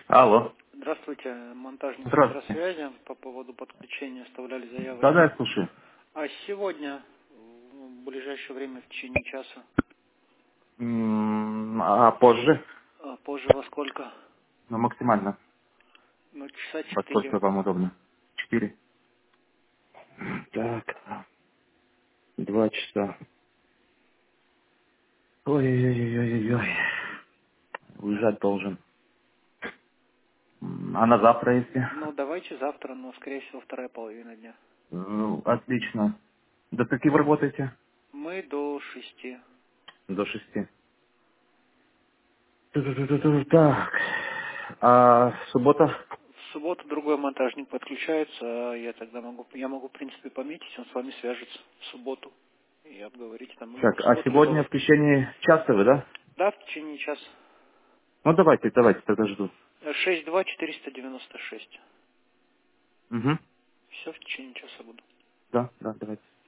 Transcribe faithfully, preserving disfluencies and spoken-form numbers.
Алло. Здравствуйте, монтажник центра Здравствуйте. связи. По поводу подключения оставляли Да-да, заявочку. я слушаю. А сегодня, в ближайшее время, в течение часа, М, А позже? а позже во сколько? Ну, максимально. Ну, часа Во четыре. сколько вам удобно? Четыре. Так, два часа. Ой-ой-ой-ой-ой. Уезжать должен. М, А на завтра, если? Ну, давайте завтра, но, скорее всего, вторая половина дня. Ну, отлично. До скольки вы работаете? Мы до шести. До шести. Ту-ту-ту-ту-ту. Так. А суббота? В субботу другой монтажник подключается, а я тогда могу, я могу, в принципе, пометить, он с вами свяжется в субботу. И обговорить там, ну, Так, в а субботу либо сегодня в воскресенье. течение часа вы, да? Да, в течение часа. Ну, давайте, давайте, тогда жду. шесть два четыреста девяносто шесть. Угу. Все, в течение часа буду. Да, да, давайте.